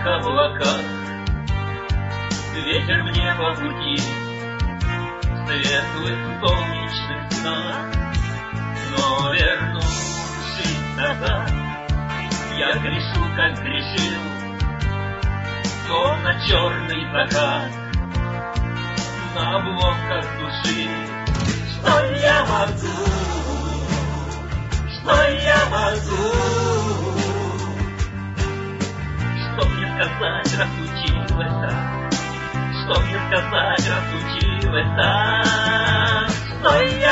облаках, ветер в небо пути, светлых солнечных снах. Но вернувшись назад, я грешу, как грешил, словно черный закат на обломках души. Что я могу? Что я могу? Что мне сказать, раз случилось так? Что мне сказать, раз случилось так? Что я